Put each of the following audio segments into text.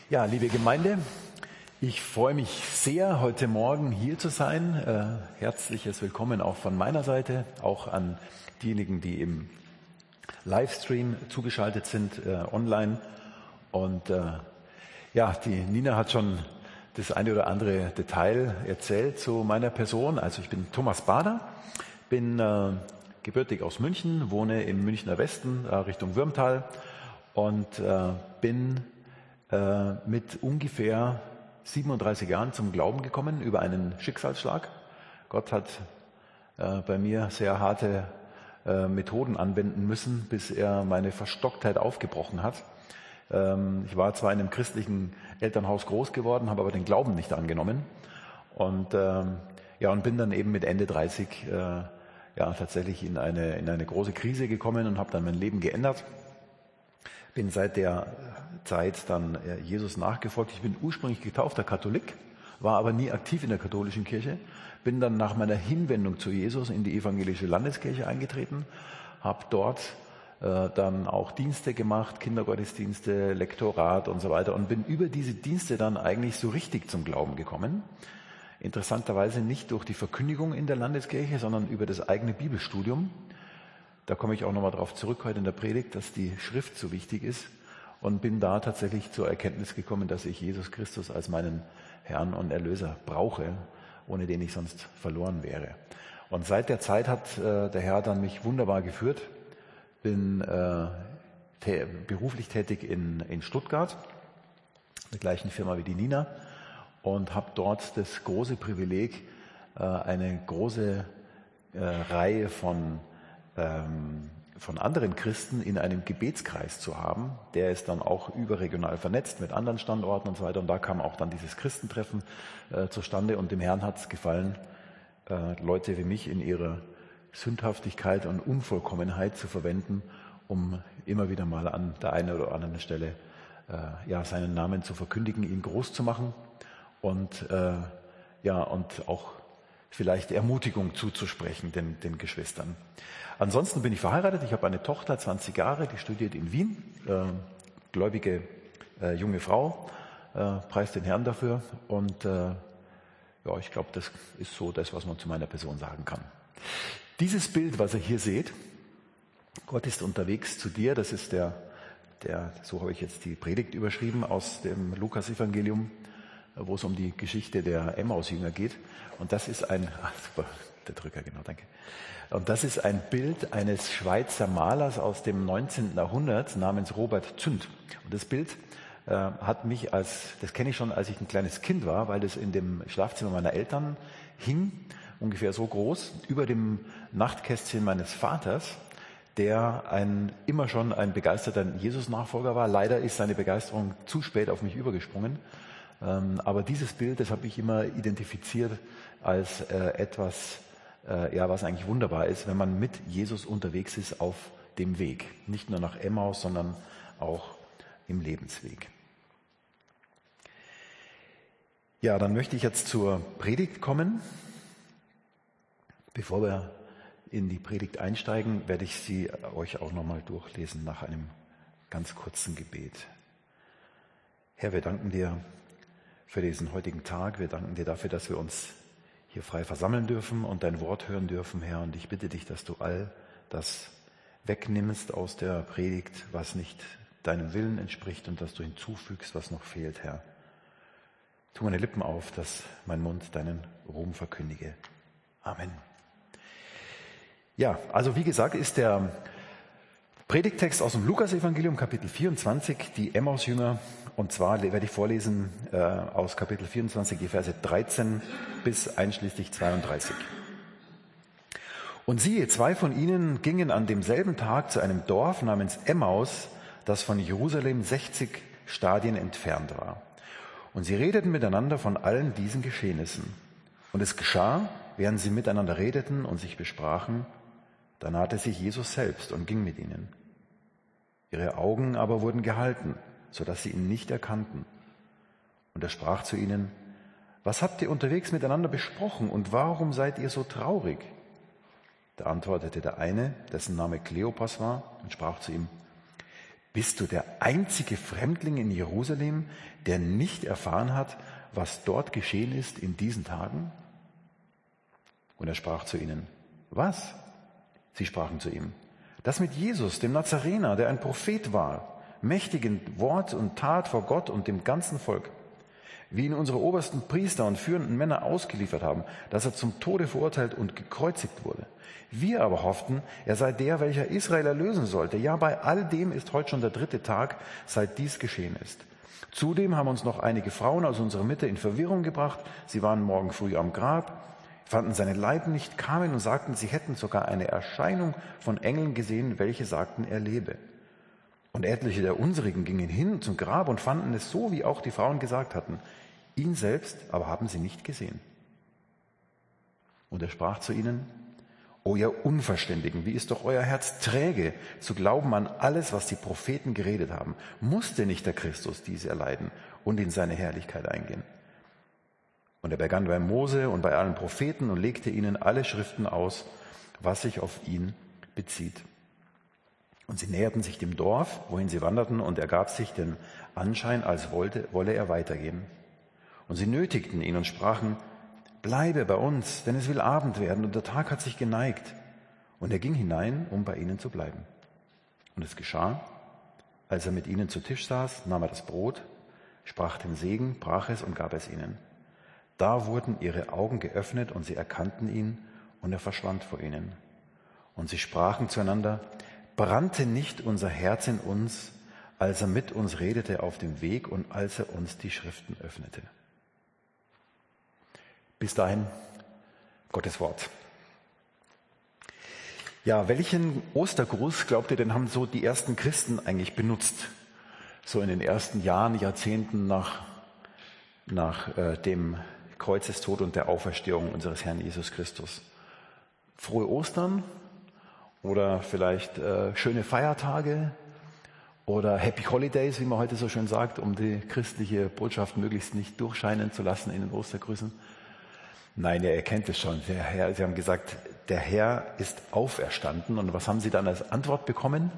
Ja, liebe Gemeinde, ich freue mich sehr, heute Morgen hier zu sein. Herzliches Willkommen auch von meiner Seite, auch an diejenigen, die im Livestream zugeschaltet sind, online. Und ja, die Nina hat schon das eine oder andere Detail erzählt zu meiner Person. Also ich bin Thomas Bader, bin gebürtig aus München, wohne im Münchner Westen, Richtung Würmtal und bin mit ungefähr 37 Jahren zum Glauben gekommen über einen Schicksalsschlag. Gott hat bei mir sehr harte Methoden anwenden müssen, bis er meine Verstocktheit aufgebrochen hat. Ich war zwar in einem christlichen Elternhaus groß geworden, habe aber den Glauben nicht angenommen und bin dann eben mit Ende 30 tatsächlich in eine große Krise gekommen und habe dann mein Leben geändert. Bin seit der Zeit dann Jesus nachgefolgt. Ich bin ursprünglich getaufter Katholik, war aber nie aktiv in der katholischen Kirche. Bin dann nach meiner Hinwendung zu Jesus in die evangelische Landeskirche eingetreten, habe dort dann auch Dienste gemacht, Kindergottesdienste, Lektorat und so weiter und bin über diese Dienste dann eigentlich so richtig zum Glauben gekommen. Interessanterweise nicht durch die Verkündigung in der Landeskirche, sondern über das eigene Bibelstudium. Da komme ich auch nochmal drauf zurück heute in der Predigt, dass die Schrift so wichtig ist und bin da tatsächlich zur Erkenntnis gekommen, dass ich Jesus Christus als meinen Herrn und Erlöser brauche, ohne den ich sonst verloren wäre. Und seit der Zeit hat der Herr dann mich wunderbar geführt, bin beruflich tätig in Stuttgart, der gleichen Firma wie die Nina, und habe dort das große Privileg, eine große Reihe von anderen Christen in einem Gebetskreis zu haben. Der ist dann auch überregional vernetzt mit anderen Standorten und so weiter. Und da kam auch dann dieses Christentreffen zustande. Und dem Herrn hat es gefallen, Leute wie mich in ihrer Sündhaftigkeit und Unvollkommenheit zu verwenden, um immer wieder mal an der einen oder anderen Stelle seinen Namen zu verkündigen, ihn groß zu machen und auch vielleicht Ermutigung zuzusprechen den Geschwistern. Ansonsten bin ich verheiratet. Ich habe eine Tochter, 20 Jahre, die studiert in Wien. Gläubige junge Frau, preist den Herrn dafür. Und ich glaube, das ist so das, was man zu meiner Person sagen kann. Dieses Bild, was ihr hier seht, Gott ist unterwegs zu dir, das ist so habe ich jetzt die Predigt überschrieben aus dem Lukas-Evangelium, wo es um die Geschichte der Emmaus-Jünger geht. Und das ist der Drücker, genau, danke. Und das ist ein Bild eines Schweizer Malers aus dem 19. Jahrhundert namens Robert Zünd. Und das Bild das kenne ich schon, als ich ein kleines Kind war, weil das in dem Schlafzimmer meiner Eltern hing, ungefähr so groß, über dem Nachtkästchen meines Vaters, der immer schon ein begeisterter Jesus-Nachfolger war. Leider ist seine Begeisterung zu spät auf mich übergesprungen. Aber dieses Bild, das habe ich immer identifiziert als etwas, was eigentlich wunderbar ist, wenn man mit Jesus unterwegs ist auf dem Weg. Nicht nur nach Emmaus, sondern auch im Lebensweg. Ja, dann möchte ich jetzt zur Predigt kommen. Bevor wir in die Predigt einsteigen, werde ich sie euch auch nochmal durchlesen nach einem ganz kurzen Gebet. Herr, wir danken dir für diesen heutigen Tag. Wir danken dir dafür, dass wir uns hier frei versammeln dürfen und dein Wort hören dürfen, Herr. Und ich bitte dich, dass du all das wegnimmst aus der Predigt, was nicht deinem Willen entspricht und dass du hinzufügst, was noch fehlt, Herr. Tu meine Lippen auf, dass mein Mund deinen Ruhm verkündige. Amen. Ja, also wie gesagt, ist der Predigttext aus dem Lukas-Evangelium, Kapitel 24, die Emmaus-Jünger. Und zwar werde ich vorlesen aus Kapitel 24, die Verse 13 bis einschließlich 32. Und siehe, 2 von ihnen gingen an demselben Tag zu einem Dorf namens Emmaus, das von Jerusalem 60 Stadien entfernt war. Und sie redeten miteinander von allen diesen Geschehnissen. Und es geschah, während sie miteinander redeten und sich besprachen, da nahte sich Jesus selbst und ging mit ihnen. Ihre Augen aber wurden gehalten, sodass sie ihn nicht erkannten. Und er sprach zu ihnen: Was habt ihr unterwegs miteinander besprochen und warum seid ihr so traurig? Da antwortete der eine, dessen Name Kleopas war, und sprach zu ihm: Bist du der einzige Fremdling in Jerusalem, der nicht erfahren hat, was dort geschehen ist in diesen Tagen? Und er sprach zu ihnen, was? Sie sprachen zu ihm, das mit Jesus, dem Nazarener, der ein Prophet war, mächtig in Wort und Tat vor Gott und dem ganzen Volk, wie ihn unsere obersten Priester und führenden Männer ausgeliefert haben, dass er zum Tode verurteilt und gekreuzigt wurde. Wir aber hofften, er sei der, welcher Israel erlösen sollte. Ja, bei all dem ist heute schon der 3. Tag, seit dies geschehen ist. Zudem haben uns noch einige Frauen aus unserer Mitte in Verwirrung gebracht. Sie waren morgen früh am Grab, fanden seinen Leib nicht, kamen und sagten, sie hätten sogar eine Erscheinung von Engeln gesehen, welche sagten, er lebe. Und etliche der unsrigen gingen hin zum Grab und fanden es so, wie auch die Frauen gesagt hatten. Ihn selbst aber haben sie nicht gesehen. Und er sprach zu ihnen, O ihr Unverständigen, wie ist doch euer Herz träge, zu glauben an alles, was die Propheten geredet haben? Musste nicht der Christus dies erleiden und in seine Herrlichkeit eingehen? Und er begann bei Mose und bei allen Propheten und legte ihnen alle Schriften aus, was sich auf ihn bezieht. Und sie näherten sich dem Dorf, wohin sie wanderten, und er gab sich den Anschein, als wolle er weitergehen. Und sie nötigten ihn und sprachen, bleibe bei uns, denn es will Abend werden und der Tag hat sich geneigt. Und er ging hinein, um bei ihnen zu bleiben. Und es geschah, als er mit ihnen zu Tisch saß, nahm er das Brot, sprach den Segen, brach es und gab es ihnen. Da wurden ihre Augen geöffnet und sie erkannten ihn und er verschwand vor ihnen. Und sie sprachen zueinander, brannte nicht unser Herz in uns, als er mit uns redete auf dem Weg und als er uns die Schriften öffnete. Bis dahin Gottes Wort. Ja, welchen Ostergruß, glaubt ihr denn, haben so die ersten Christen eigentlich benutzt? So in den ersten Jahren, Jahrzehnten nach dem Kreuzestod und der Auferstehung unseres Herrn Jesus Christus. Frohe Ostern oder vielleicht schöne Feiertage oder Happy Holidays, wie man heute so schön sagt, um die christliche Botschaft möglichst nicht durchscheinen zu lassen in den Ostergrüßen. Nein, ihr erkennt es schon. Sie haben gesagt, der Herr ist auferstanden. Und was haben Sie dann als Antwort bekommen?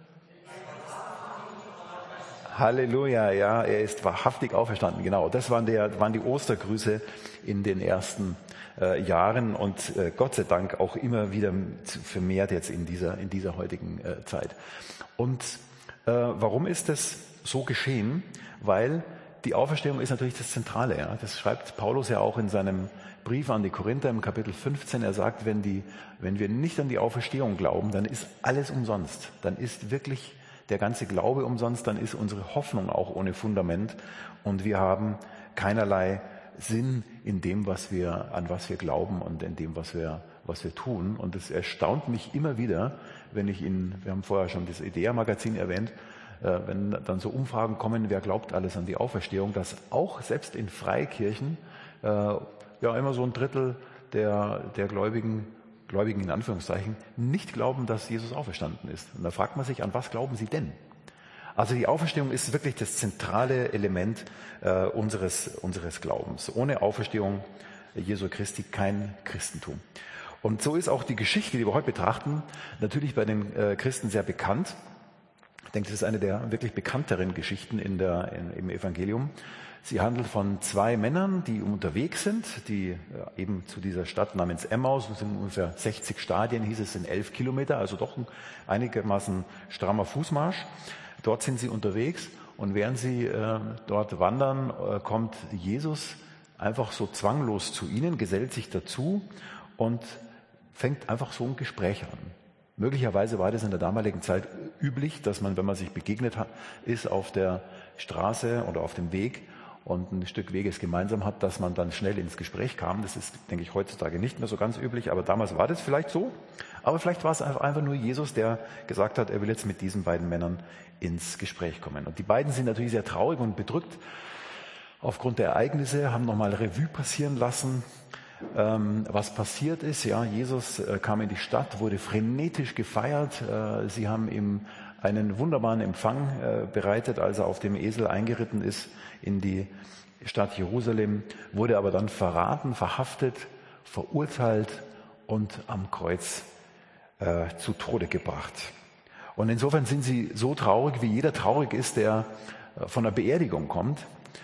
Halleluja, ja, er ist wahrhaftig auferstanden. Genau, das waren die Ostergrüße in den ersten Jahren und Gott sei Dank auch immer wieder vermehrt jetzt in dieser heutigen Zeit. Und warum ist das so geschehen? Weil die Auferstehung ist natürlich das Zentrale. Ja. Das schreibt Paulus ja auch in seinem Brief an die Korinther im Kapitel 15. Er sagt, wenn wir nicht an die Auferstehung glauben, dann ist alles umsonst. Dann ist wirklich der ganze Glaube umsonst, dann ist unsere Hoffnung auch ohne Fundament und wir haben keinerlei Sinn in dem, an was wir glauben und in dem, was wir tun. Und es erstaunt mich immer wieder, wir haben vorher schon das IDEA-Magazin erwähnt, wenn dann so Umfragen kommen, wer glaubt alles an die Auferstehung, dass auch selbst in Freikirchen immer so ein Drittel der Gläubigen in Anführungszeichen nicht glauben, dass Jesus auferstanden ist. Und da fragt man sich, an was glauben sie denn? Also die Auferstehung ist wirklich das zentrale Element unseres Glaubens. Ohne Auferstehung Jesu Christi kein Christentum. Und so ist auch die Geschichte, die wir heute betrachten, natürlich bei den Christen sehr bekannt. Ich denke, das ist eine der wirklich bekannteren Geschichten im Evangelium. Sie handelt von 2 Männern, die unterwegs sind, die eben zu dieser Stadt namens Emmaus, das sind ungefähr 60 Stadien, hieß es, sind 11 Kilometer, also doch ein einigermaßen strammer Fußmarsch. Dort sind sie unterwegs und während sie dort wandern, kommt Jesus einfach so zwanglos zu ihnen, gesellt sich dazu und fängt einfach so ein Gespräch an. Möglicherweise war das in der damaligen Zeit üblich, dass man, wenn man sich begegnet ist auf der Straße oder auf dem Weg und ein Stück Weges gemeinsam hat, dass man dann schnell ins Gespräch kam. Das ist, denke ich, heutzutage nicht mehr so ganz üblich, aber damals war das vielleicht so. Aber vielleicht war es einfach nur Jesus, der gesagt hat, er will jetzt mit diesen beiden Männern ins Gespräch kommen. Und die beiden sind natürlich sehr traurig und bedrückt aufgrund der Ereignisse, haben nochmal Revue passieren lassen, was passiert ist. Ja, Jesus kam in die Stadt, wurde frenetisch gefeiert. Sie haben ihm einen wunderbaren Empfang bereitet, als er auf dem Esel eingeritten ist in die Stadt Jerusalem, wurde aber dann verraten, verhaftet, verurteilt und am Kreuz zu Tode gebracht. Und insofern sind sie so traurig, wie jeder traurig ist, der von einer Beerdigung kommt.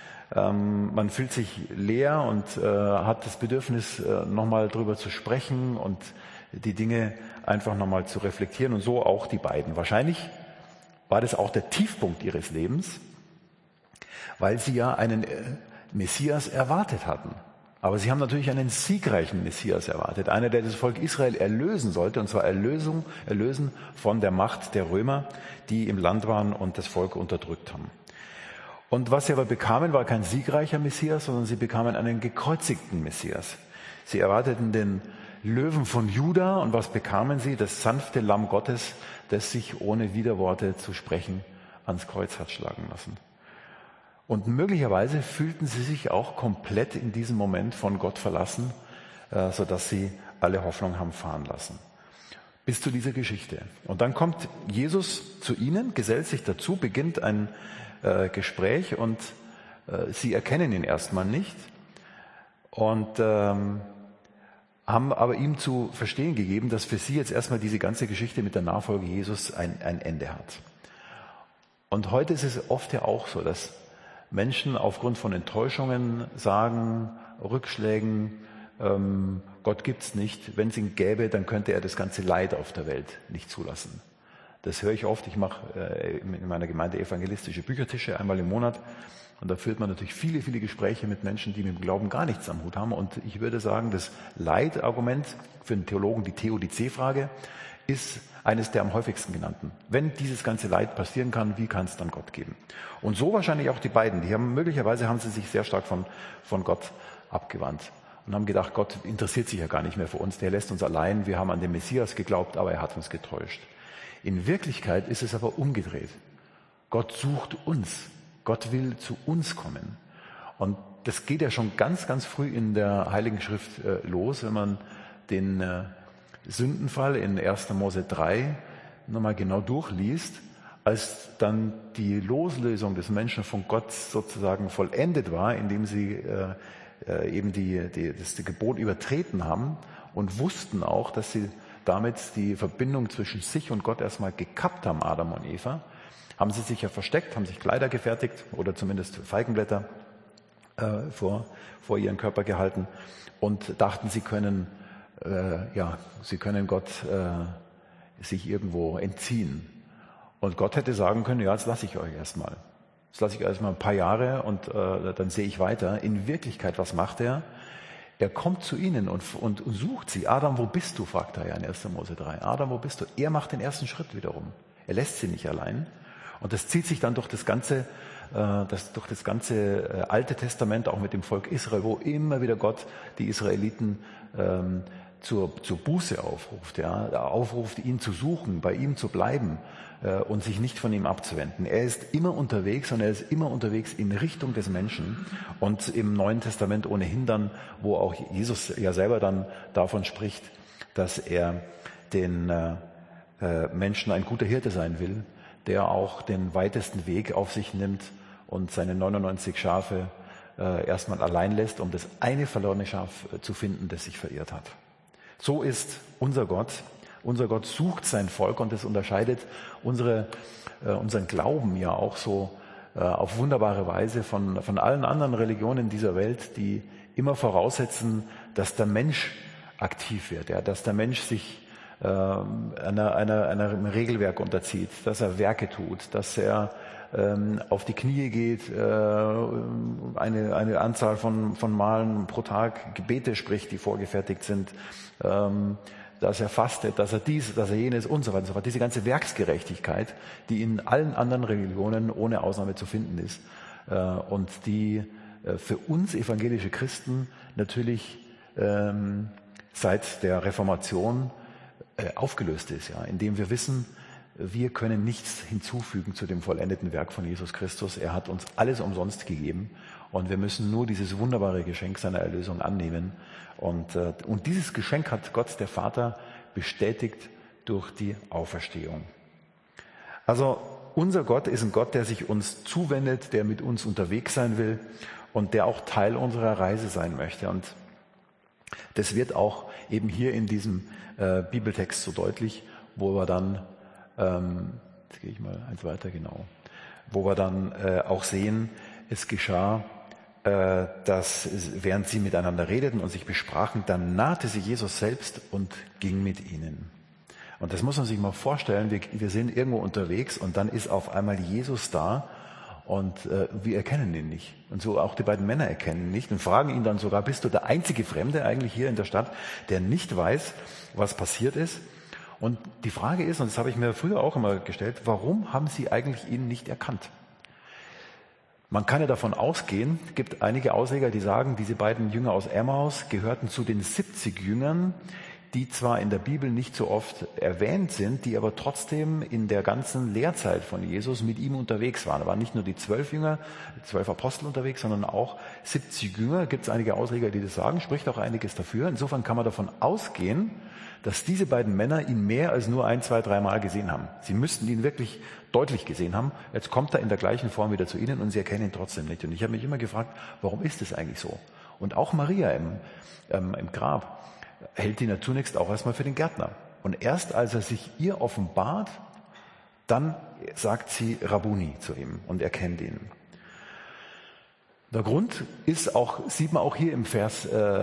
Man fühlt sich leer und hat das Bedürfnis, nochmal drüber zu sprechen und die Dinge einfach nochmal zu reflektieren. Und so auch die beiden. Wahrscheinlich war das auch der Tiefpunkt ihres Lebens, weil sie ja einen Messias erwartet hatten. Aber sie haben natürlich einen siegreichen Messias erwartet. Einer, der das Volk Israel erlösen sollte, und zwar erlösen von der Macht der Römer, die im Land waren und das Volk unterdrückt haben. Und was sie aber bekamen, war kein siegreicher Messias, sondern sie bekamen einen gekreuzigten Messias. Sie erwarteten den Löwen von Juda, und was bekamen sie? Das sanfte Lamm Gottes, das sich ohne Widerworte zu sprechen ans Kreuz hat schlagen lassen. Und möglicherweise fühlten sie sich auch komplett in diesem Moment von Gott verlassen, sodass sie alle Hoffnung haben fahren lassen. Bis zu dieser Geschichte. Und dann kommt Jesus zu ihnen, gesellt sich dazu, beginnt ein Gespräch, und sie erkennen ihn erstmal nicht und haben aber ihm zu verstehen gegeben, dass für sie jetzt erstmal diese ganze Geschichte mit der Nachfolge Jesus ein Ende hat. Und heute ist es oft ja auch so, dass Menschen aufgrund von Enttäuschungen sagen, Rückschlägen, Gott gibt's nicht. Wenn es ihn gäbe, dann könnte er das ganze Leid auf der Welt nicht zulassen. Das höre ich oft. Ich mache in meiner Gemeinde evangelistische Büchertische einmal im Monat. Und da führt man natürlich viele, viele Gespräche mit Menschen, die mit dem Glauben gar nichts am Hut haben. Und ich würde sagen, das Leidargument für einen Theologen, die Theodizee-Frage, ist eines der am häufigsten genannten. Wenn dieses ganze Leid passieren kann, wie kann es dann Gott geben? Und so wahrscheinlich auch die beiden. Möglicherweise haben sie sich sehr stark von Gott abgewandt und haben gedacht, Gott interessiert sich ja gar nicht mehr für uns. Der lässt uns allein. Wir haben an den Messias geglaubt, aber er hat uns getäuscht. In Wirklichkeit ist es aber umgedreht. Gott sucht uns. Gott will zu uns kommen. Und das geht ja schon ganz, ganz früh in der Heiligen Schrift los, wenn man den Sündenfall in 1. Mose 3 nochmal genau durchliest, als dann die Loslösung des Menschen von Gott sozusagen vollendet war, indem sie eben das Gebot übertreten haben und wussten auch, dass sie damit die Verbindung zwischen sich und Gott erstmal gekappt haben, Adam und Eva, haben sie sich ja versteckt, haben sich Kleider gefertigt oder zumindest Feigenblätter vor ihren Körper gehalten und dachten, sie können Gott sich irgendwo entziehen. Und Gott hätte sagen können, ja, jetzt lasse ich euch erstmal. Jetzt lasse ich euch erstmal ein paar Jahre und dann sehe ich weiter. In Wirklichkeit, was macht er? Er kommt zu ihnen und sucht sie. Adam, wo bist du? Fragt er ja in 1. Mose 3. Adam, wo bist du? Er macht den ersten Schritt wiederum. Er lässt sie nicht allein. Und das zieht sich dann durch das ganze Alte Testament, auch mit dem Volk Israel, wo immer wieder Gott die Israeliten zur Buße aufruft, ihn zu suchen, bei ihm zu bleiben und sich nicht von ihm abzuwenden. Er ist immer unterwegs und er ist immer unterwegs in Richtung des Menschen und im Neuen Testament ohnehin dann, wo auch Jesus ja selber dann davon spricht, dass er den Menschen ein guter Hirte sein will, der auch den weitesten Weg auf sich nimmt und seine 99 Schafe erstmal allein lässt, um das eine verlorene Schaf zu finden, das sich verirrt hat. So ist unser Gott. Unser Gott sucht sein Volk und das unterscheidet unseren Glauben ja auch so auf wunderbare Weise von allen anderen Religionen dieser Welt, die immer voraussetzen, dass der Mensch aktiv wird, ja, dass der Mensch sich einem Regelwerk unterzieht, dass er Werke tut, dass er auf die Knie geht, eine Anzahl von Malen pro Tag Gebete spricht, die vorgefertigt sind, dass er fastet, dass er dies, dass er jenes und so weiter und so fort. Diese ganze Werksgerechtigkeit, die in allen anderen Religionen ohne Ausnahme zu finden ist und die für uns evangelische Christen natürlich seit der Reformation aufgelöst ist, ja, indem wir wissen, wir können nichts hinzufügen zu dem vollendeten Werk von Jesus Christus. Er hat uns alles umsonst gegeben und wir müssen nur dieses wunderbare Geschenk seiner Erlösung annehmen. Und dieses Geschenk hat Gott, der Vater, bestätigt durch die Auferstehung. Also unser Gott ist ein Gott, der sich uns zuwendet, der mit uns unterwegs sein will und der auch Teil unserer Reise sein möchte. Und das wird auch eben hier in diesem Bibeltext so deutlich, wo wir dann Jetzt gehe ich mal eins weiter, genau. Wo wir dann auch sehen, es geschah, dass während sie miteinander redeten und sich besprachen, dann nahte sich Jesus selbst und ging mit ihnen. Und das muss man sich mal vorstellen, wir sind irgendwo unterwegs und dann ist auf einmal Jesus da und wir erkennen ihn nicht. Und so auch die beiden Männer erkennen ihn nicht und fragen ihn dann sogar, bist du der einzige Fremde eigentlich hier in der Stadt, der nicht weiß, was passiert ist? Und die Frage ist, und das habe ich mir früher auch immer gestellt, warum haben sie eigentlich ihn nicht erkannt? Man kann ja davon ausgehen, es gibt einige Ausleger, die sagen, diese beiden Jünger aus Emmaus gehörten zu den 70 Jüngern, die zwar in der Bibel nicht so oft erwähnt sind, die aber trotzdem in der ganzen Lehrzeit von Jesus mit ihm unterwegs waren. Da waren nicht nur die 12 Jünger, 12 Apostel unterwegs, sondern auch 70 Jünger. Gibt es einige Ausleger, die das sagen, spricht auch einiges dafür. Insofern kann man davon ausgehen, dass diese beiden Männer ihn mehr als nur 1, 2, 3 Mal gesehen haben. Sie müssten ihn wirklich deutlich gesehen haben. Jetzt kommt er in der gleichen Form wieder zu ihnen und sie erkennen ihn trotzdem nicht. Und ich habe mich immer gefragt, warum ist das eigentlich so? Und auch Maria im Grab hält ihn ja zunächst auch erstmal für den Gärtner. Und erst als er sich ihr offenbart, dann sagt sie Rabbuni zu ihm und erkennt ihn. Der Grund ist auch, sieht man auch hier im Vers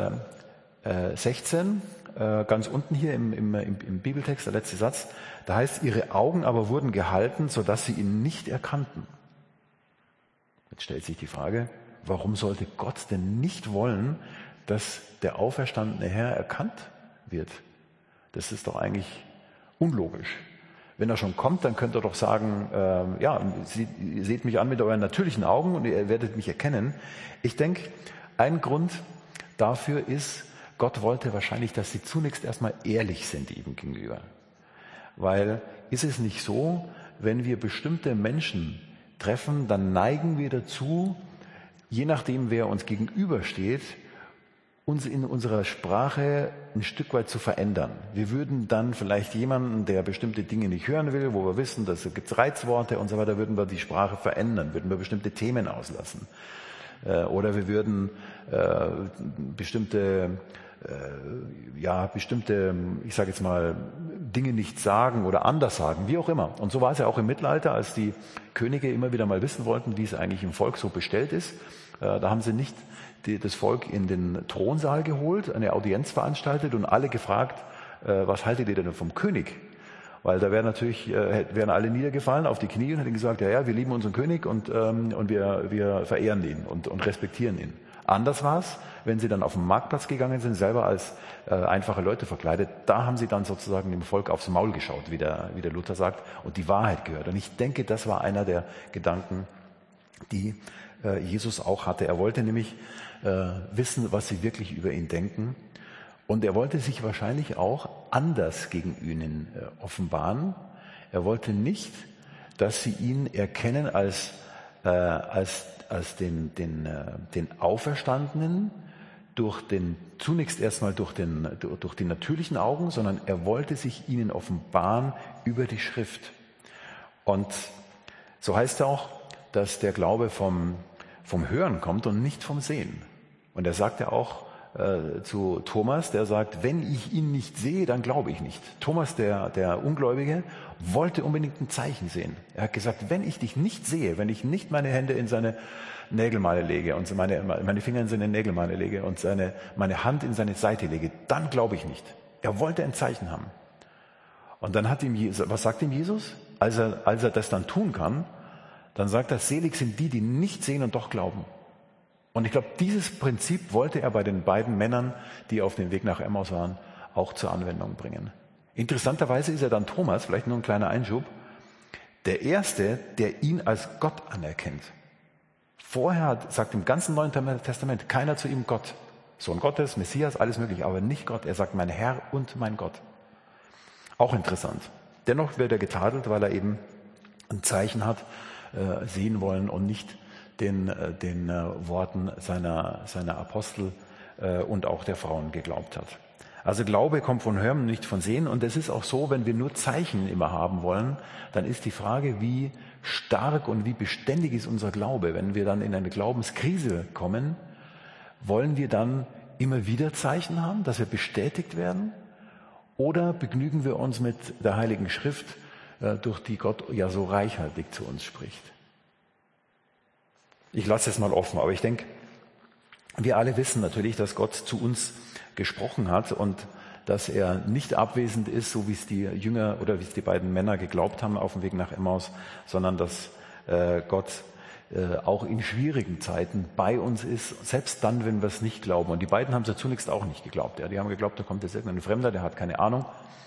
16, ganz unten hier im Bibeltext, der letzte Satz, da heißt, ihre Augen aber wurden gehalten, sodass sie ihn nicht erkannten. Jetzt stellt sich die Frage, warum sollte Gott denn nicht wollen, dass der auferstandene Herr erkannt wird? Das ist doch eigentlich unlogisch. Wenn er schon kommt, dann könnt ihr doch sagen, seht mich an mit euren natürlichen Augen und ihr werdet mich erkennen. Ich denke, ein Grund dafür ist, Gott wollte wahrscheinlich, dass sie zunächst erstmal ehrlich sind ihm gegenüber. Weil ist es nicht so, wenn wir bestimmte Menschen treffen, dann neigen wir dazu, je nachdem wer uns gegenübersteht, uns in unserer Sprache ein Stück weit zu verändern. Wir würden dann vielleicht jemanden, der bestimmte Dinge nicht hören will, wo wir wissen, dass es gibt Reizworte und so weiter, würden wir die Sprache verändern, würden wir bestimmte Themen auslassen. Oder wir würden bestimmte, ich sage jetzt mal, Dinge nicht sagen oder anders sagen, wie auch immer. Und so war es ja auch im Mittelalter, als die Könige immer wieder mal wissen wollten, wie es eigentlich im Volk so bestellt ist. Da haben sie nicht das Volk in den Thronsaal geholt, eine Audienz veranstaltet und alle gefragt, was haltet ihr denn vom König? Weil da wären alle niedergefallen auf die Knie und hätten gesagt, ja, wir lieben unseren König und wir verehren ihn und respektieren ihn. Anders war es, wenn sie dann auf den Marktplatz gegangen sind, selber als einfache Leute verkleidet. Da haben sie dann sozusagen dem Volk aufs Maul geschaut, wie der Luther sagt, und die Wahrheit gehört. Und ich denke, das war einer der Gedanken, die Jesus auch hatte. Er wollte nämlich wissen, was sie wirklich über ihn denken. Und er wollte sich wahrscheinlich auch anders gegen ihnen offenbaren. Er wollte nicht, dass sie ihn erkennen als den Auferstandenen zunächst erstmal durch die natürlichen Augen, sondern er wollte sich ihnen offenbaren über die Schrift. Und so heißt es auch, dass der Glaube vom Hören kommt und nicht vom Sehen. Und er sagt ja auch zu Thomas, der sagt, wenn ich ihn nicht sehe, dann glaube ich nicht. Thomas, der Ungläubige, wollte unbedingt ein Zeichen sehen. Er hat gesagt, wenn ich dich nicht sehe, wenn ich nicht meine Hände in seine Nägelmale lege und meine Finger in seine Nägelmale lege und meine Hand in seine Seite lege, dann glaube ich nicht. Er wollte ein Zeichen haben. Und dann was sagt ihm Jesus? Als er das dann tun kann, dann sagt er, selig sind die nicht sehen und doch glauben. Und ich glaube, dieses Prinzip wollte er bei den beiden Männern, die auf dem Weg nach Emmaus waren, auch zur Anwendung bringen. Interessanterweise ist er dann Thomas, vielleicht nur ein kleiner Einschub, der Erste, der ihn als Gott anerkennt. Vorher sagt im ganzen Neuen Testament keiner zu ihm Gott. Sohn Gottes, Messias, alles mögliche, aber nicht Gott. Er sagt mein Herr und mein Gott. Auch interessant. Dennoch wird er getadelt, weil er eben ein Zeichen hat, sehen wollen und nicht den Worten seiner Apostel und auch der Frauen geglaubt hat. Also Glaube kommt von Hören, nicht von Sehen. Und es ist auch so, wenn wir nur Zeichen immer haben wollen, dann ist die Frage, wie stark und wie beständig ist unser Glaube. Wenn wir dann in eine Glaubenskrise kommen, wollen wir dann immer wieder Zeichen haben, dass wir bestätigt werden? Oder begnügen wir uns mit der Heiligen Schrift, durch die Gott ja so reichhaltig zu uns spricht. Ich lasse es mal offen, aber ich denke, wir alle wissen natürlich, dass Gott zu uns gesprochen hat und dass er nicht abwesend ist, so wie es die Jünger oder wie es die beiden Männer geglaubt haben auf dem Weg nach Emmaus, sondern dass Gott auch in schwierigen Zeiten bei uns ist, selbst dann, wenn wir es nicht glauben. Und die beiden haben es ja zunächst auch nicht geglaubt. Ja, die haben geglaubt, da kommt jetzt irgendein Fremder, der hat keine Ahnung,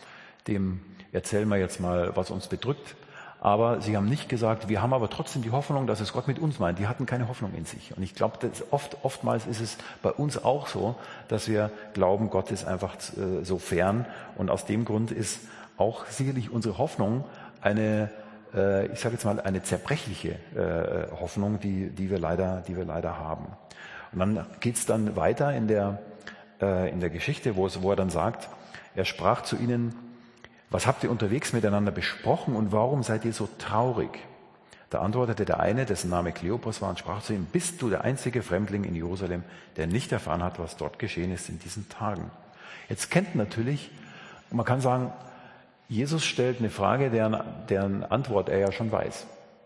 dem erzählen wir jetzt mal, was uns bedrückt. Aber sie haben nicht gesagt, wir haben aber trotzdem die Hoffnung, dass es Gott mit uns meint. Die hatten keine Hoffnung in sich. Und ich glaube, oftmals ist es bei uns auch so, dass wir glauben, Gott ist einfach so fern. Und aus dem Grund ist auch sicherlich unsere Hoffnung eine, ich sage jetzt mal, eine zerbrechliche Hoffnung, die wir leider haben. Und dann geht's dann weiter in der Geschichte, wo er dann sagt, er sprach zu ihnen: Was habt ihr unterwegs miteinander besprochen und warum seid ihr so traurig? Da antwortete der eine, dessen Name Kleopas war, und sprach zu ihm: Bist du der einzige Fremdling in Jerusalem, der nicht erfahren hat, was dort geschehen ist in diesen Tagen? Jetzt kennt natürlich, man kann sagen, Jesus stellt eine Frage, deren Antwort er ja schon weiß.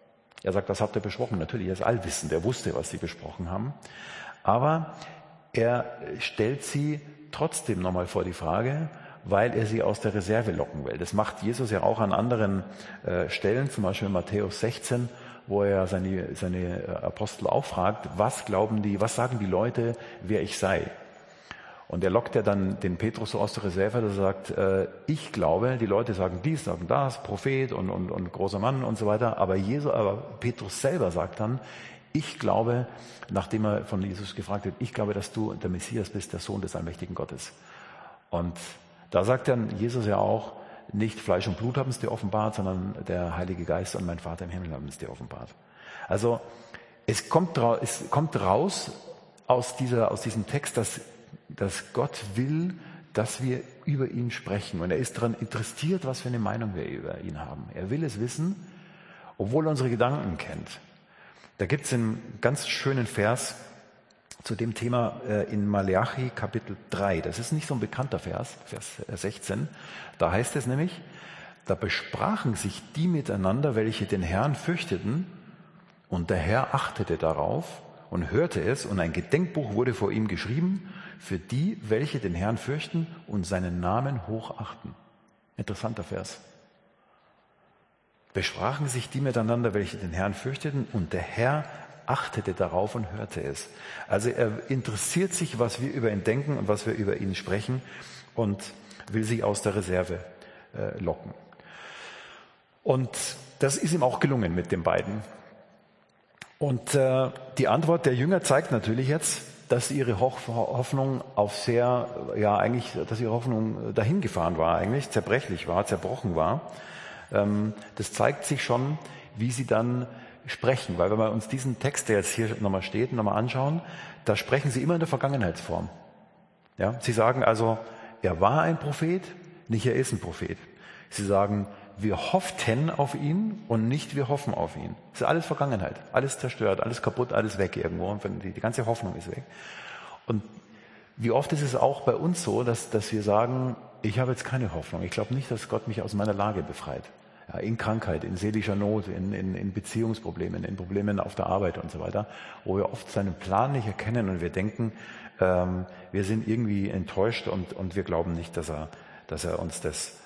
Er sagt, was habt ihr besprochen? Natürlich, er ist allwissend, er wusste, was sie besprochen haben. Aber er stellt sie trotzdem nochmal vor die Frage, weil er sie aus der Reserve locken will. Das macht Jesus ja auch an anderen Stellen, zum Beispiel in Matthäus 16, wo er seine Apostel auch fragt, was sagen die Leute, wer ich sei? Und er lockt ja dann den Petrus so aus der Reserve, dass er sagt, ich glaube, die Leute sagen dies, sagen das, Prophet und großer Mann und so weiter, aber Petrus selber sagt dann, ich glaube, nachdem er von Jesus gefragt wird, ich glaube, dass du der Messias bist, der Sohn des allmächtigen Gottes. Und da sagt dann Jesus ja auch, nicht Fleisch und Blut haben es dir offenbart, sondern der Heilige Geist und mein Vater im Himmel haben es dir offenbart. Also es kommt raus aus diesem Text, dass Gott will, dass wir über ihn sprechen. Und er ist daran interessiert, was für eine Meinung wir über ihn haben. Er will es wissen, obwohl er unsere Gedanken kennt. Da gibt es einen ganz schönen Vers zu dem Thema in Maleachi Kapitel 3. Das ist nicht so ein bekannter Vers 16. Da heißt es nämlich, da besprachen sich die miteinander, welche den Herrn fürchteten, und der Herr achtete darauf und hörte es, und ein Gedenkbuch wurde vor ihm geschrieben, für die, welche den Herrn fürchten und seinen Namen hochachten. Interessanter Vers. Besprachen sich die miteinander, welche den Herrn fürchteten, und der Herr achtete darauf und hörte es. Also er interessiert sich, was wir über ihn denken und was wir über ihn sprechen, und will sie aus der Reserve locken. Und das ist ihm auch gelungen mit den beiden. Und die Antwort der Jünger zeigt natürlich jetzt, dass ihre Hoffnung dass ihre Hoffnung dahin gefahren war eigentlich, zerbrechlich war, zerbrochen war. Das zeigt sich schon, wie sie dann sprechen, weil wenn wir uns diesen Text, der jetzt hier nochmal steht, nochmal anschauen, da sprechen sie immer in der Vergangenheitsform. Ja, sie sagen also, er war ein Prophet, nicht er ist ein Prophet. Sie sagen, wir hofften auf ihn und nicht wir hoffen auf ihn. Das ist alles Vergangenheit, alles zerstört, alles kaputt, alles weg irgendwo, und die ganze Hoffnung ist weg. Und wie oft ist es auch bei uns so, dass wir sagen, ich habe jetzt keine Hoffnung, ich glaube nicht, dass Gott mich aus meiner Lage befreit. Ja, in Krankheit, in seelischer Not, in Beziehungsproblemen, in Problemen auf der Arbeit und so weiter, wo wir oft seinen Plan nicht erkennen und wir denken, wir sind irgendwie enttäuscht und wir glauben nicht, dass er uns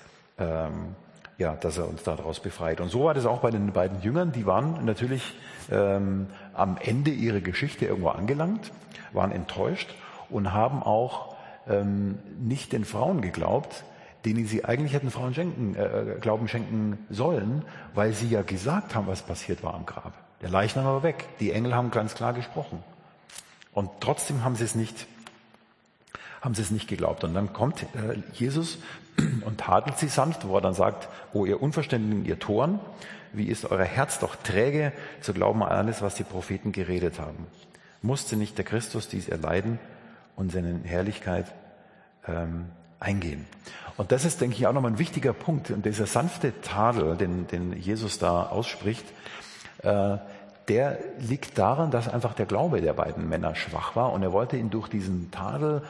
daraus befreit. Und so war das auch bei den beiden Jüngern. Die waren natürlich am Ende ihrer Geschichte irgendwo angelangt, waren enttäuscht und haben auch nicht den Frauen geglaubt, denen sie eigentlich hätten Glauben schenken sollen, weil sie ja gesagt haben, was passiert war am Grab. Der Leichnam war weg. Die Engel haben ganz klar gesprochen. Und trotzdem haben sie es nicht geglaubt. Und dann kommt Jesus und tadelt sie sanft, wo er dann sagt, o ihr Unverständigen, ihr Toren, wie ist euer Herz doch träge zu glauben an alles, was die Propheten geredet haben. Musste nicht der Christus dies erleiden und seine Herrlichkeit eingehen? Und das ist, denke ich, auch nochmal ein wichtiger Punkt. Und dieser sanfte Tadel, den Jesus da ausspricht, der liegt daran, dass einfach der Glaube der beiden Männer schwach war, und er wollte ihn durch diesen Tadel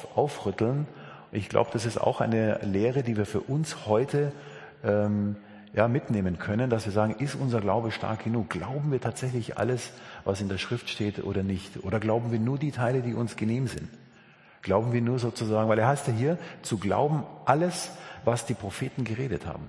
aufrütteln. Ich glaube, das ist auch eine Lehre, die wir für uns heute mitnehmen können, dass wir sagen, ist unser Glaube stark genug? Glauben wir tatsächlich alles, was in der Schrift steht oder nicht? Oder glauben wir nur die Teile, die uns genehm sind? Glauben wir nur sozusagen, weil er heißt ja hier, zu glauben alles, was die Propheten geredet haben.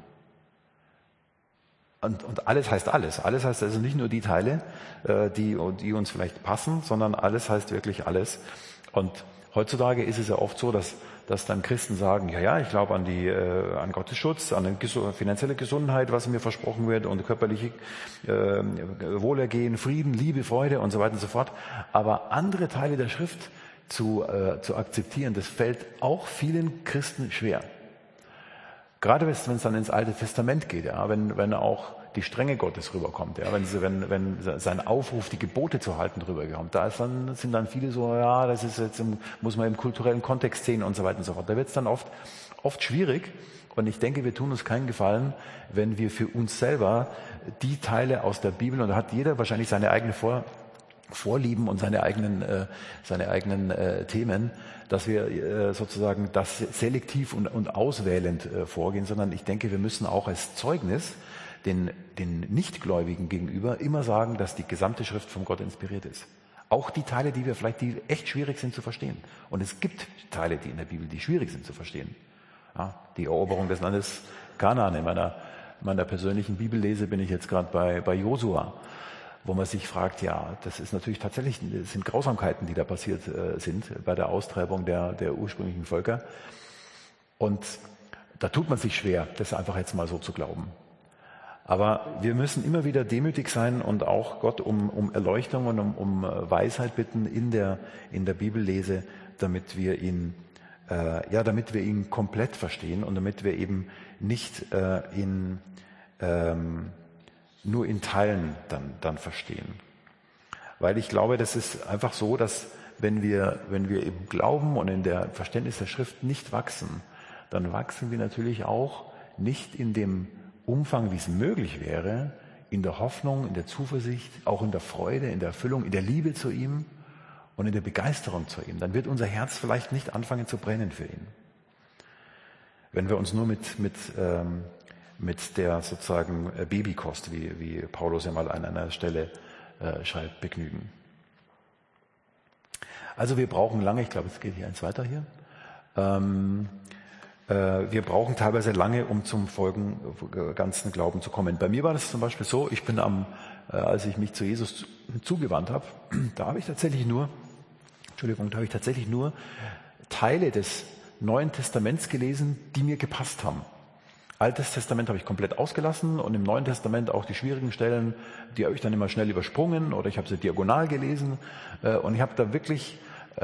Und alles heißt alles. Alles heißt also nicht nur die Teile, die uns vielleicht passen, sondern alles heißt wirklich alles. Und heutzutage ist es ja oft so, dass dann Christen sagen, ja, ich glaube an Gottes Schutz, an eine finanzielle Gesundheit, was mir versprochen wird, und körperliche Wohlergehen, Frieden, Liebe, Freude und so weiter und so fort. Aber andere Teile der Schrift zu akzeptieren, das fällt auch vielen Christen schwer. Gerade wenn es dann ins Alte Testament geht, ja, wenn auch die Strenge Gottes rüberkommt, ja, wenn sein Aufruf, die Gebote zu halten, rüberkommt, sind dann viele so, ja, das ist jetzt muss man im kulturellen Kontext sehen und so weiter und so fort. Da wird es dann oft schwierig, und ich denke, wir tun uns keinen Gefallen, wenn wir für uns selber die Teile aus der Bibel, und da hat jeder wahrscheinlich seine eigene Vorlieben und seine eigenen Themen, dass wir sozusagen das selektiv und auswählend vorgehen, sondern ich denke, wir müssen auch als Zeugnis den Nichtgläubigen gegenüber immer sagen, dass die gesamte Schrift von Gott inspiriert ist. Auch die Teile, die echt schwierig sind zu verstehen. Und es gibt Teile, die in der Bibel, die schwierig sind zu verstehen. Ja, die Eroberung des Landes Kanaan. In meiner persönlichen Bibellese bin ich jetzt gerade bei Josua, wo man sich fragt, ja, das ist natürlich tatsächlich, das sind Grausamkeiten, die da passiert sind bei der Austreibung der ursprünglichen Völker. Und da tut man sich schwer, das einfach jetzt mal so zu glauben. Aber wir müssen immer wieder demütig sein und auch Gott um Erleuchtung und um Weisheit bitten in der Bibellese, damit wir ihn komplett verstehen und damit wir eben nicht nur in Teilen dann verstehen. Weil ich glaube, das ist einfach so, dass wenn wir eben glauben und in der Verständnis der Schrift nicht wachsen, dann wachsen wir natürlich auch nicht in dem Umfang, wie es möglich wäre, in der Hoffnung, in der Zuversicht, auch in der Freude, in der Erfüllung, in der Liebe zu ihm und in der Begeisterung zu ihm. Dann wird unser Herz vielleicht nicht anfangen zu brennen für ihn. Wenn wir uns nur mit der sozusagen Babykost, wie Paulus ja mal an einer Stelle schreibt, begnügen. Also wir brauchen lange, ich glaube, es geht hier eins weiter hier. Wir brauchen teilweise lange, um zum ganzen Glauben zu kommen. Bei mir war das zum Beispiel so, ich bin als ich mich zu Jesus zugewandt habe, da habe ich tatsächlich nur Teile des Neuen Testaments gelesen, die mir gepasst haben. Altes Testament habe ich komplett ausgelassen und im Neuen Testament auch die schwierigen Stellen, die habe ich dann immer schnell übersprungen oder ich habe sie diagonal gelesen und ich habe da wirklich,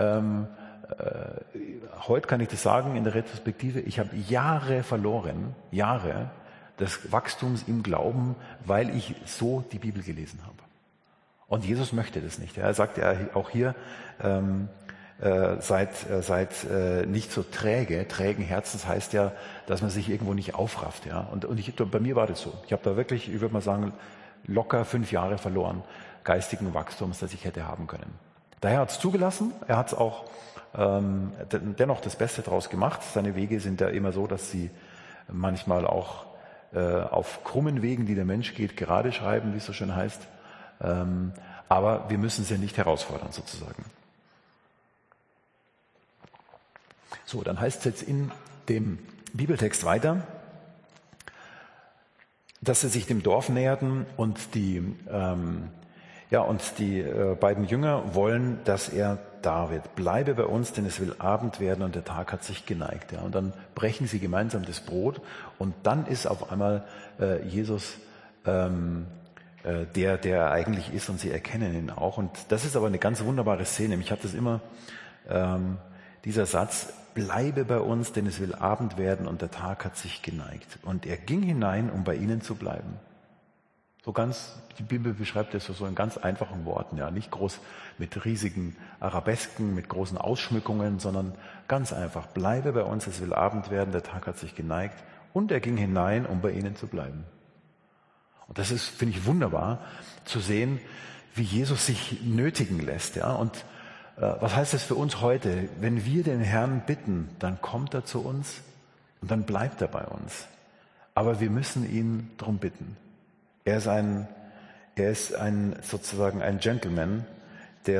heute kann ich das sagen in der Retrospektive, ich habe Jahre verloren, Jahre des Wachstums im Glauben, weil ich so die Bibel gelesen habe. Und Jesus möchte das nicht. Er sagt ja auch hier, seid nicht so trägen Herzens heißt ja, dass man sich irgendwo nicht aufrafft. Ja? Und bei mir war das so. Ich habe da wirklich, ich würde mal sagen, locker 5 Jahre verloren geistigen Wachstums, das ich hätte haben können. Daher hat es zugelassen, er hat es auch dennoch das Beste draus gemacht. Seine Wege sind ja immer so, dass sie manchmal auch auf krummen Wegen, die der Mensch geht, gerade schreiben, wie es so schön heißt. Aber wir müssen sie nicht herausfordern sozusagen. So, dann heißt es jetzt in dem Bibeltext weiter, dass sie sich dem Dorf näherten und die beiden Jünger wollen, dass er da wird. Bleibe bei uns, denn es will Abend werden und der Tag hat sich geneigt. Ja. Und dann brechen sie gemeinsam das Brot und dann ist auf einmal Jesus der er eigentlich ist und sie erkennen ihn auch. Und das ist aber eine ganz wunderbare Szene. Mich hat das immer, dieser Satz, bleibe bei uns, denn es will Abend werden und der Tag hat sich geneigt. Und er ging hinein, um bei ihnen zu bleiben. Die Bibel beschreibt das so in ganz einfachen Worten, ja, nicht groß mit riesigen Arabesken, mit großen Ausschmückungen, sondern ganz einfach, bleibe bei uns, es will Abend werden, der Tag hat sich geneigt und er ging hinein, um bei ihnen zu bleiben. Und das ist, finde ich, wunderbar zu sehen, wie Jesus sich nötigen lässt, ja, und was heißt das für uns heute? Wenn wir den Herrn bitten, dann kommt er zu uns und dann bleibt er bei uns. Aber wir müssen ihn darum bitten. Er ist sozusagen ein Gentleman, der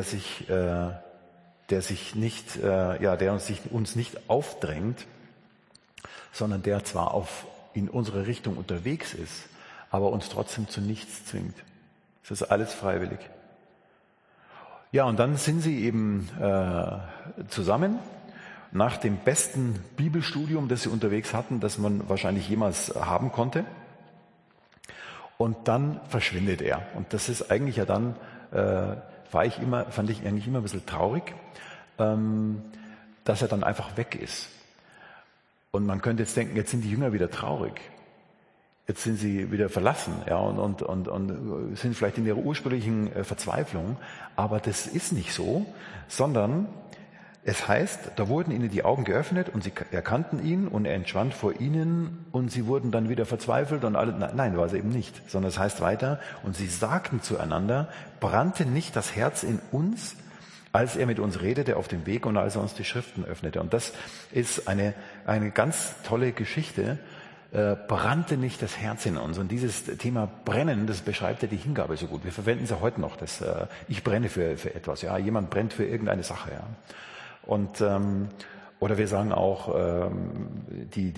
uns nicht aufdrängt, sondern der zwar in unsere Richtung unterwegs ist, aber uns trotzdem zu nichts zwingt. Es ist alles freiwillig. Ja, und dann sind sie eben zusammen nach dem besten Bibelstudium, das sie unterwegs hatten, das man wahrscheinlich jemals haben konnte. Und dann verschwindet er. Und das ist eigentlich ja dann, fand ich eigentlich immer ein bisschen traurig, dass er dann einfach weg ist. Und man könnte jetzt denken, jetzt sind die Jünger wieder traurig. Jetzt sind sie wieder verlassen, ja, und sind vielleicht in ihrer ursprünglichen Verzweiflung. Aber das ist nicht so, sondern es heißt, da wurden ihnen die Augen geöffnet und sie erkannten ihn und er entschwand vor ihnen und sie wurden dann wieder verzweifelt und alle, nein, war es eben nicht, sondern es heißt weiter, und sie sagten zueinander, brannte nicht das Herz in uns, als er mit uns redete auf dem Weg und als er uns die Schriften öffnete. Und das ist eine ganz tolle Geschichte. Brannte nicht das Herz in uns. Und dieses Thema Brennen, das beschreibt ja die Hingabe so gut. Wir verwenden es ja heute noch, dass ich brenne für etwas. Ja, jemand brennt für irgendeine Sache. Ja. Und oder wir sagen auch wenn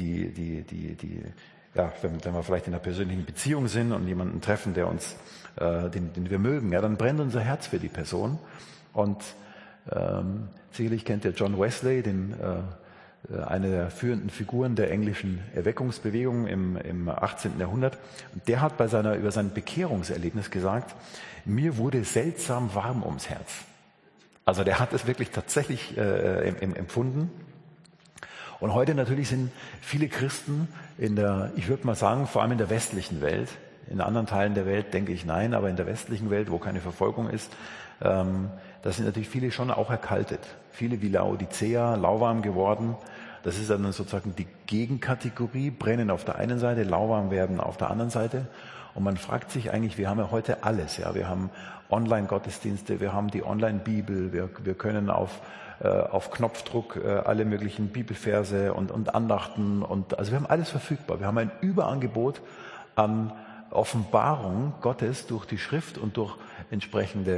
wir vielleicht in einer persönlichen Beziehung sind und jemanden treffen, der uns, den wir mögen, ja, dann brennt unser Herz für die Person. Und sicherlich kennt ihr John Wesley, eine der führenden Figuren der englischen Erweckungsbewegung im 18. Jahrhundert. Und der hat über sein Bekehrungserlebnis gesagt, mir wurde seltsam warm ums Herz. Also der hat es wirklich tatsächlich empfunden. Und heute natürlich sind viele Christen ich würde mal sagen, vor allem in der westlichen Welt, in anderen Teilen der Welt denke ich nein, aber in der westlichen Welt, wo keine Verfolgung ist, da sind natürlich viele schon auch erkaltet. Viele wie Laodicea, lauwarm geworden. Das ist dann sozusagen die Gegenkategorie, brennen auf der einen Seite, lauwarm werden auf der anderen Seite. Und man fragt sich eigentlich, wir haben ja heute alles. Ja, wir haben Online-Gottesdienste, wir haben die Online-Bibel, wir können auf Knopfdruck alle möglichen Bibelverse und Andachten also wir haben alles verfügbar. Wir haben ein Überangebot an Offenbarung Gottes durch die Schrift und durch entsprechende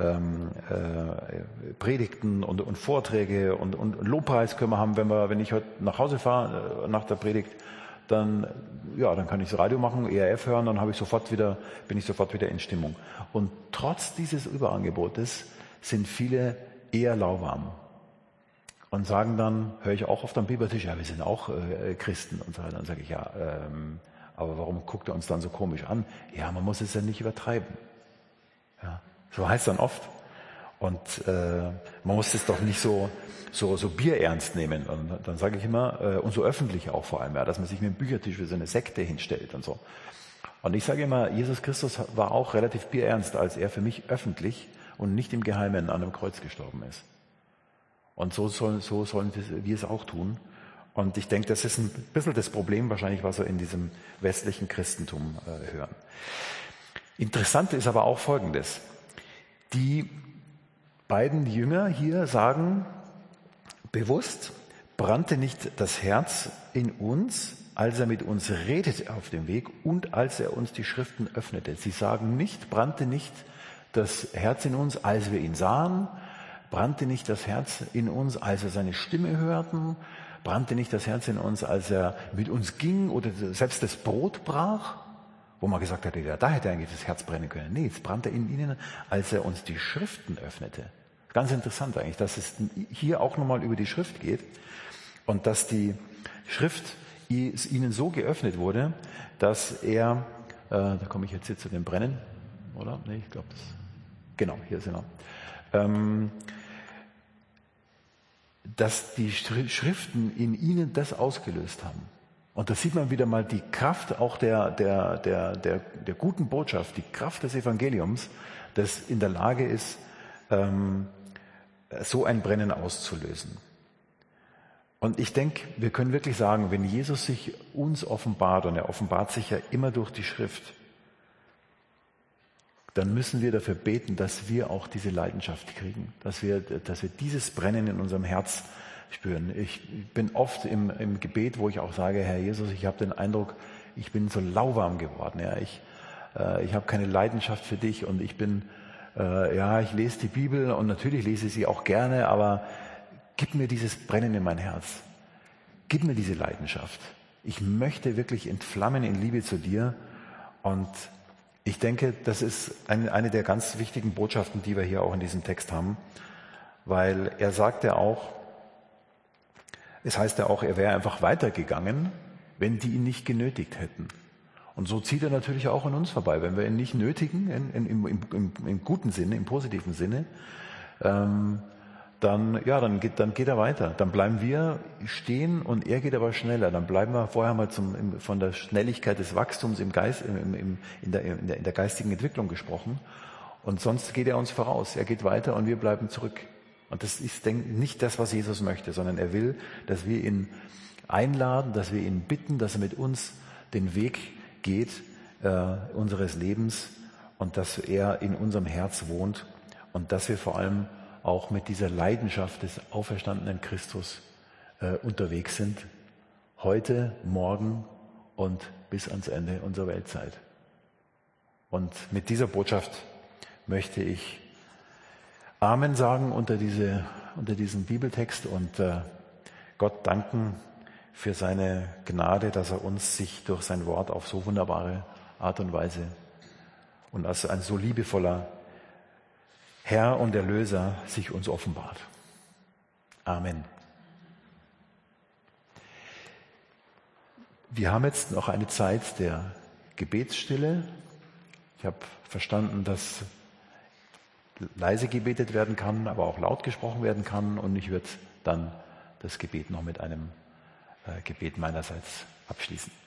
Predigten und Vorträge und Lobpreis können wir haben, wenn ich heute nach Hause fahre nach der Predigt, dann kann ich das Radio machen, ERF hören, dann bin ich sofort wieder in Stimmung. Und trotz dieses Überangebotes sind viele eher lauwarm und sagen dann, höre ich auch oft am Bibeltisch, ja, wir sind auch Christen und so weiter. Dann sage ich, ja, aber warum guckt er uns dann so komisch an? Ja, man muss es ja nicht übertreiben. Ja, so heißt es dann oft. Und man muss es doch nicht so bierernst nehmen. Und dann sage ich immer, und so öffentlich auch vor allem, ja, dass man sich mit dem Büchertisch wie so eine Sekte hinstellt und so. Und ich sage immer, Jesus Christus war auch relativ bierernst, als er für mich öffentlich und nicht im Geheimen an einem Kreuz gestorben ist. Und so sollen wir es auch tun. Und ich denke, das ist ein bisschen das Problem wahrscheinlich, was wir in diesem westlichen Christentum hören. Interessant ist aber auch Folgendes. Die beiden Jünger hier sagen bewusst, brannte nicht das Herz in uns, als er mit uns redete auf dem Weg und als er uns die Schriften öffnete. Sie sagen nicht, brannte nicht das Herz in uns, als wir ihn sahen, brannte nicht das Herz in uns, als wir seine Stimme hörten, brannte nicht das Herz in uns, als er mit uns ging oder selbst das Brot brach, wo man gesagt hat, ja, da hätte eigentlich das Herz brennen können. Nee, es brannte in ihnen, als er uns die Schriften öffnete. Ganz interessant eigentlich, dass es hier auch nochmal über die Schrift geht und dass die Schrift ihnen so geöffnet wurde, dass da komme ich jetzt hier zu dem Brennen, oder? Nee, ich glaube, genau, hier sind wir. Dass die Schriften in ihnen das ausgelöst haben. Und da sieht man wieder mal die Kraft auch der guten Botschaft, die Kraft des Evangeliums, das in der Lage ist, so ein Brennen auszulösen. Und ich denke, wir können wirklich sagen, wenn Jesus sich uns offenbart, und er offenbart sich ja immer durch die Schrift, dann müssen wir dafür beten, dass wir auch diese Leidenschaft kriegen, dass wir dieses Brennen in unserem Herz spüren. Ich bin oft im Gebet, wo ich auch sage, Herr Jesus, ich habe den Eindruck, ich bin so lauwarm geworden. Ja, ich habe keine Leidenschaft für dich und ich bin, ich lese die Bibel und natürlich lese ich sie auch gerne, aber gib mir dieses Brennen in mein Herz. Gib mir diese Leidenschaft. Ich möchte wirklich entflammen in Liebe zu dir. Und ich denke, das ist eine der ganz wichtigen Botschaften, die wir hier auch in diesem Text haben. Weil er sagt ja auch, es heißt ja auch, er wäre einfach weitergegangen, wenn die ihn nicht genötigt hätten. Und so zieht er natürlich auch an uns vorbei. Wenn wir ihn nicht nötigen, im guten Sinne, im positiven Sinne, dann geht er weiter. Dann bleiben wir stehen und er geht aber schneller. Dann bleiben wir vorher mal von der Schnelligkeit des Wachstums im Geist, in der geistigen Entwicklung gesprochen. Und sonst geht er uns voraus. Er geht weiter und wir bleiben zurück. Und das ist nicht das, was Jesus möchte, sondern er will, dass wir ihn einladen, dass wir ihn bitten, dass er mit uns den Weg geht unseres Lebens und dass er in unserem Herz wohnt und dass wir vor allem auch mit dieser Leidenschaft des auferstandenen Christus unterwegs sind, heute, morgen und bis ans Ende unserer Weltzeit. Und mit dieser Botschaft möchte ich Amen sagen unter diesen Bibeltext und Gott danken für seine Gnade, dass er uns sich durch sein Wort auf so wunderbare Art und Weise und als ein so liebevoller Herr und Erlöser sich uns offenbart. Amen. Wir haben jetzt noch eine Zeit der Gebetsstille. Ich habe verstanden, dass leise gebetet werden kann, aber auch laut gesprochen werden kann. Und ich würde dann das Gebet noch mit einem Gebet meinerseits abschließen.